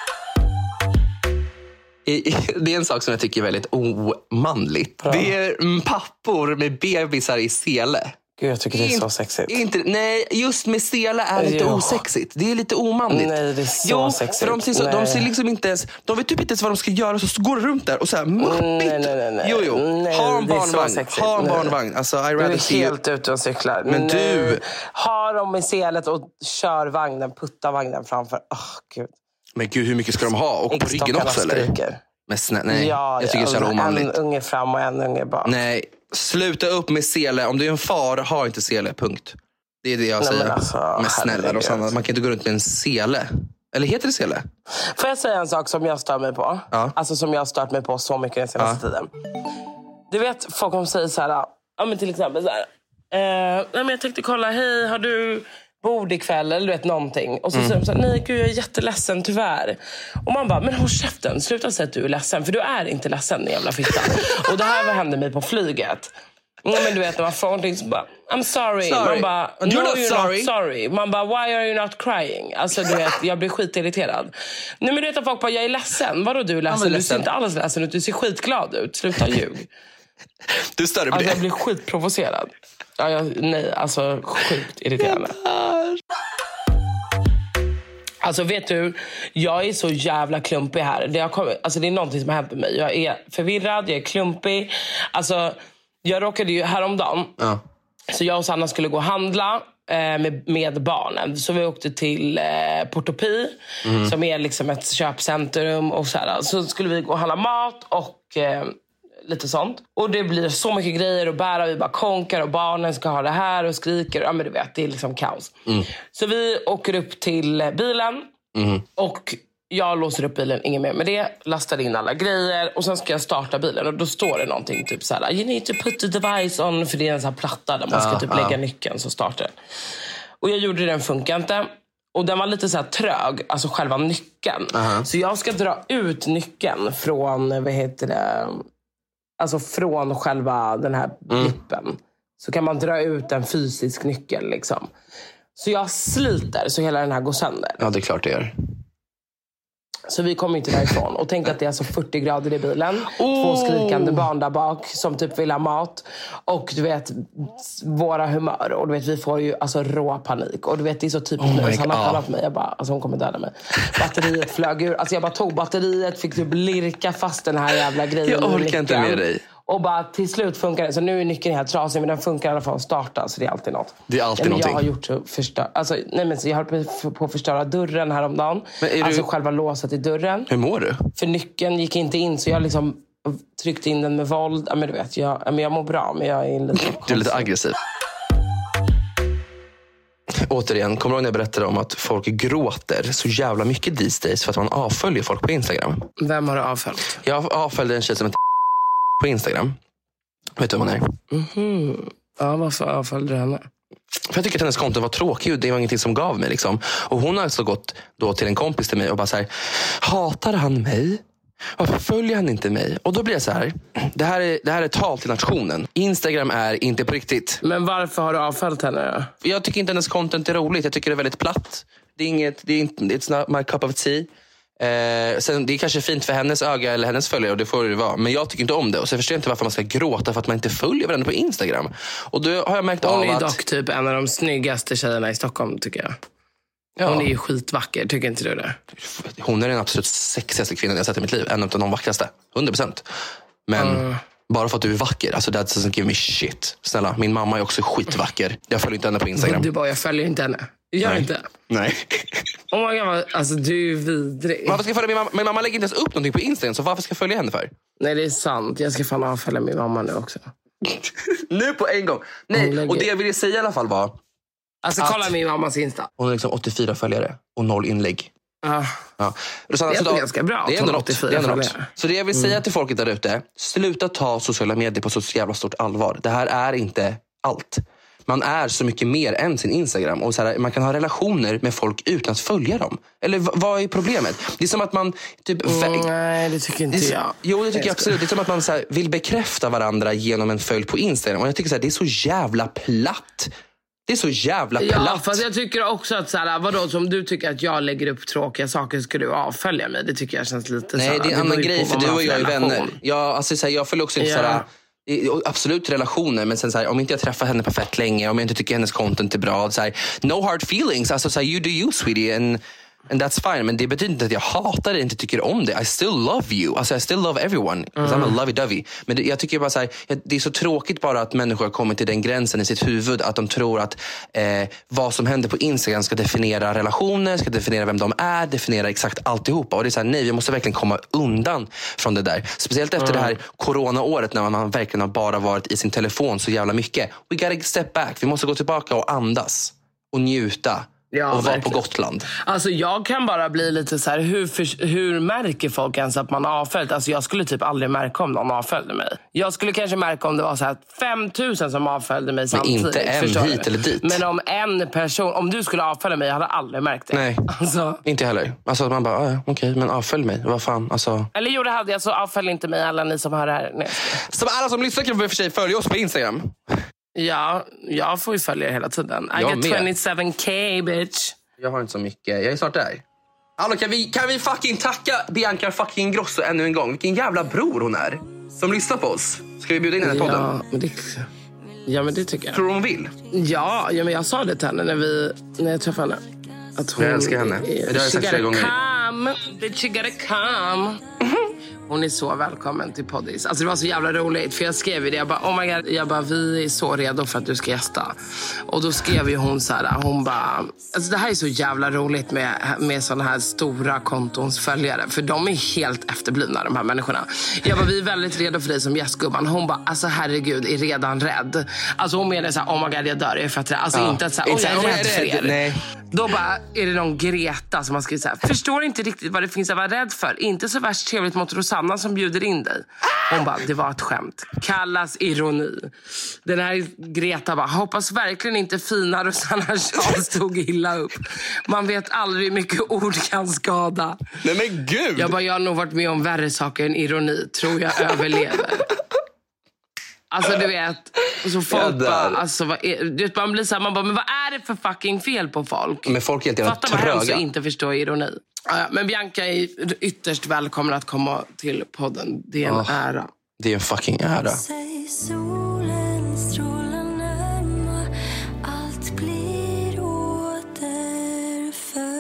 Det är en sak som jag tycker är väldigt omanligt. Bra. Det är pappor med bebisar i sele. Gud, jag tycker det är så sexigt. Nej, just med sele är lite osexigt. Det är lite omanligt. Nej, det är så sexigt. För de ser liksom inte ens... De vet typ inte ens vad de ska göra. Så går de runt där och så här muppigt. Nej. Jo. Nej, ha en barnvagn. Alltså, du är helt ute och cyklar. Men du... Ha dem i selet och kör vagnen. Putta vagnen framför. Gud. Men gud, hur mycket ska de ha? Och på ryggen också, eller? Men nej, jag tycker det är så jävla omanligt. En unge fram och en unge bak. Nej, sluta upp med sele. Om du är en far, ha inte sele, punkt. Det är det jag säger. Men snälla, Rosanna, man kan inte gå runt med en sele. Eller heter det sele? Får jag säga en sak som jag stör mig på? Ja. Alltså som jag har stört mig på så mycket den senaste tiden. Du vet, folk som säger så här, ja men till exempel så här. Nej, men jag tänkte kolla, hej, har du bord ikväll eller du vet någonting. Och så säger de så här, nej gud jag är jätteledsen tyvärr. Och man bara, men håll käften, sluta säga att du är ledsen. För du är inte ledsen, jävla fitta. Och det här hände mig på flyget. Men du vet, när man får någonting så bara, I'm sorry. Man bara, no you're not sorry. Man bara, why are you not crying? Alltså du vet, jag blir skitirriterad. Nej men du vet att folk bara, jag är ledsen. Vadå du är ledsen? Du ser inte alls ledsen ut, du ser skitglad ut. Sluta ljug. Du stör dig på alltså, det. Jag blir skitprovocerad. Nej, alltså sjukt irriterande. Alltså vet du, jag är så jävla klumpig här. Det är någonting som har hänt med mig. Jag är förvirrad, jag är klumpig. Alltså, jag råkade ju häromdagen. Så jag och Sanna skulle gå och handla med barnen. Så vi åkte till Portopi, som är liksom ett köpcentrum. Och så skulle vi gå och handla mat och... lite sånt. Och det blir så mycket grejer att bära. Vi bara konkar och barnen ska ha det här och skriker. Ja men du vet, det är liksom kaos. Så vi åker upp till bilen. Och jag låser upp bilen, ingen mer med det. Lastar in alla grejer. Och sen ska jag starta bilen. Och då står det någonting typ så här: you need to put the device on. För det är en sån här platta där man ska typ lägga nyckeln så startar den. Och jag gjorde den, funkar inte. Och den var lite så här trög, alltså själva nyckeln. Så jag ska dra ut nyckeln från, alltså från själva den här blippen. Så kan man dra ut en fysisk nyckel liksom. Så jag sliter så hela den här går sönder. Ja, det är klart det gör. Så vi kommer inte därifrån. Och tänk att det är alltså 40 grader i bilen. 2 skrikande barn där bak som typ vill ha mat. Och du vet, våra humör. Och du vet, vi får ju alltså rå panik. Och du vet, det är så typiskt nu. Han har kallat på mig. Jag bara, alltså hon kommer döda mig. Batteriet flög ur. Alltså jag bara tog batteriet. Fick typ lirka fast den här jävla grejen. Jag orkar inte med dig. Och bara till slut funkar det. Så nu är nyckeln helt trasig. Men den funkar i alla fall att starta. Så det är alltid något. Det är alltid någonting. Jag har gjort så alltså, nej men så jag höll på att förstöra dörren häromdagen. Alltså själva låset i dörren. Hur mår du? För nyckeln gick inte in. Så jag liksom tryckte in den med våld. Ja men du vet, jag mår bra. Men jag är lite Du är lite aggressiv. Återigen, kommer du ihåg när jag berättade om att folk gråter så jävla mycket these days för att man avföljer folk på Instagram? Vem har du avföljt? Jag avföljde en tjej som heter på Instagram. Vet du vem hon är? Ja, varför avföljde du henne? För jag tycker att hennes konto var tråkig och det var ingenting som gav mig liksom. Och hon har alltså gått då till en kompis till mig och bara så här: hatar han mig? Varför följer han inte mig? Och då blir jag så här: det här är tal till nationen. Instagram är inte på riktigt. Men varför har du avföljt henne? Jag tycker inte hennes content är roligt. Jag tycker det är väldigt platt. It's not my cup of tea. Sen, det är kanske fint för hennes öga eller hennes följare, och det får det vara. Men jag tycker inte om det. Och så jag förstår inte varför man ska gråta för att man inte följer varandra på Instagram. Och då har jag märkt av att... Hon är dock typ en av de snyggaste tjejerna i Stockholm, tycker jag. Ja. Hon är ju skitvacker, tycker inte du det? Hon är den absolut sexigaste kvinnan jag sett i mitt liv. En av de vackraste, 100%. Men bara för att du är vacker, alltså that doesn't give me shit. Snälla, min mamma är också skitvacker. Jag följer inte henne på Instagram. Du bara, jag följer inte henne. Gör inte. Nej. Oh my God, alltså du är vidrig. Varför ska jag följa min mamma? Min mamma lägger inte ens upp någonting på Instagram, så varför ska jag följa henne för? Nej, det är sant. Jag ska fan avfölja min mamma nu också. Nu på en gång. Nej, och det jag ville säga i alla fall var... Alltså kolla min mammas Insta. Hon har liksom 84 följare och 0 inlägg. Ja. Rosanna, det är ganska bra. Det är ändå något. Så det jag vill säga till folket där ute: sluta ta sociala medier på så jävla stort allvar. Det här är inte allt. Man är så mycket mer än sin Instagram. Och så här, man kan ha relationer med folk utan att följa dem. Eller vad är problemet? Det är som att man typ... nej, det tycker inte jag. Jo, det tycker jag absolut. Det är som att man så här, vill bekräfta varandra genom en följd på Instagram. Och jag tycker så här, det är så jävla platt. Det är så jävla platt. Ja, fast jag tycker också att såhär, vadå, som du tycker att jag lägger upp tråkiga saker, ska du avfölja mig? Det tycker jag känns lite nej, såhär. Nej, det är en annan grej, för du och jag är vänner. Alltså, såhär, jag följer också inte såhär, absolut relationer, men sen såhär, om inte jag träffar henne på fett länge, om jag inte tycker hennes content är bra, såhär, no hard feelings, alltså såhär, you do you sweetie, and that's fine. Men det betyder inte att jag hatar det, inte tycker om det. I still love you. Alltså I still love everyone. I'm a lovey-dovey. Men jag tycker bara så här, det är så tråkigt bara att människor har kommit till den gränsen i sitt huvud att de tror att vad som händer på Instagram ska definiera relationer, ska definiera vem de är, definiera exakt alltihopa. Och det är så här, nej, vi måste verkligen komma undan från det där. Speciellt efter det här coronaåret när man verkligen har bara varit i sin telefon så jävla mycket. We gotta step back. Vi måste gå tillbaka och andas och njuta. Ja, och vara på Gotland. Alltså jag kan bara bli lite så här, hur märker folk ens att man har avföljt? Alltså jag skulle typ aldrig märka om någon avföljde mig. Jag skulle kanske märka om det var så här 5000 som avföljde mig samtidigt. Men inte en hit eller dit. Men om en person, om du skulle avfölja mig, jag hade aldrig märkt det. Nej, alltså, inte heller. Alltså man bara, okej, men avfölj mig, vad fan, alltså. Eller jo, det hade jag, så avfölj inte mig, alla ni som hör det här. Nej. Som alla som lyssnar kan för sig följa oss på Instagram. Ja, jag får ju följa hela tiden. I got 27k, bitch. Jag har inte så mycket. Jag är snart där. Alltså, kan vi fucking tacka Bianca fucking Grosso ännu en gång? Vilken jävla bror hon är. Som lyssnar på oss. Ska vi bjuda in henne i podden? Men det tycker jag. Tror hon vill? Ja, men jag sa det till henne när jag träffade henne. Att hon, jag älskar henne. Det har jag sagt flera gånger. Come, bitch, you gotta come. Hon är så välkommen till Poddis. Alltså det var så jävla roligt, för jag skrev ju det. Jag bara, oh my God, vi är så redo för att du ska gästa. Och då skrev ju hon så här, hon bara, alltså det här är så jävla roligt med såna här stora kontons följare. För de är helt efterblivna, de här människorna. Jag bara, vi är väldigt redo för dig som gästgubban. Hon bara, alltså herregud, är redan rädd. Alltså hon menar så här, oh my God, jag dör, jag är för att rädd. Alltså inte att så här, jag är rädd för er. Nej. Då bara, är det någon Greta som har skrivit så här, förstår inte riktigt vad det finns att vara rädd för. Inte så värst trevligt mot Rosanna. Rosanna som bjuder in dig. Hon bara, det var ett skämt. Kallas ironi. Den här Greta bara, hoppas verkligen inte fina Rosanna Charles tog illa upp. Man vet aldrig hur mycket ord kan skada. Nej men gud! Jag bara, jag har nog varit med om värre saker än ironi. Tror jag överlever. Alltså du vet, så folk bara, alltså, man blir så här, man bara, men vad är det för fucking fel på folk? Men folk är helt jävla tröga. Fattar man inte förstår ironi. Men Bianca är ytterst välkommen att komma till podden. Det är en ära. Det är en fucking ära. Säg solen strålar närmare, allt blir återför.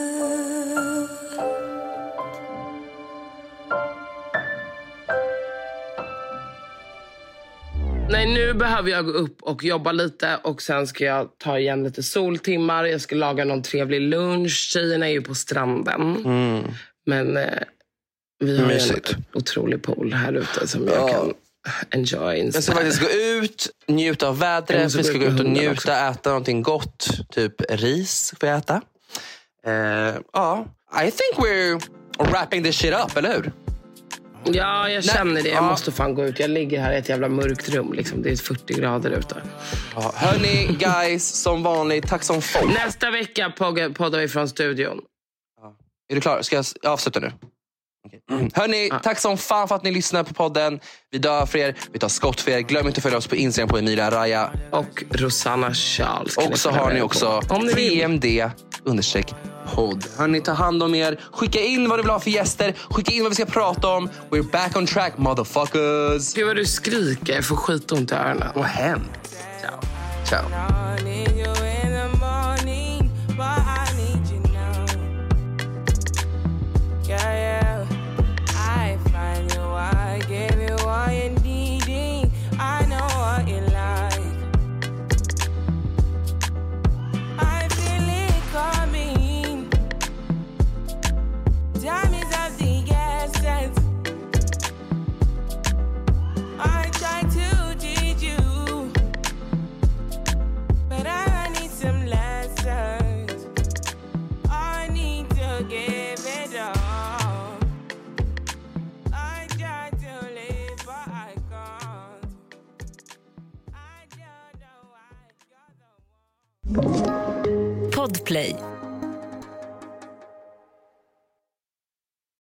Nej, nu behöver jag gå upp och jobba lite. Och sen ska jag ta igen lite soltimmar. Jag ska laga någon trevlig lunch. Tjejerna är ju på stranden. Men vi har en otrolig pool här ute som jag kan enjoy. Jag ska faktiskt gå ut, njuta av vädret. Vi ska gå ut och njuta, äta någonting gott. Typ ris får jag äta. I think we're wrapping this shit up, eller hur? Ja, jag känner det. Jag måste fan gå ut. Jag ligger här i ett jävla mörkt rum. Liksom. Det är 40 grader ute. Ja, hörni, guys, som vanligt, tack som folk. Nästa vecka poddar vi från studion. Är du klar? Ska jag avsluta nu? Okay. Hörni, tack som fan för att ni lyssnar på podden. Vi dör för er, vi tar skott för er. Glöm inte att följa oss på Instagram på Emilia Raya. Och Rosanna Charles. Och så har ni också TMD_podd. Hörni, ta hand om er. Skicka in vad du vill ha för gäster. Skicka in vad vi ska prata om. We're back on track, motherfuckers. Gud vad du skriker, jag får skitont i öronen. Vad hänt? Ciao. Ciao. Podplay.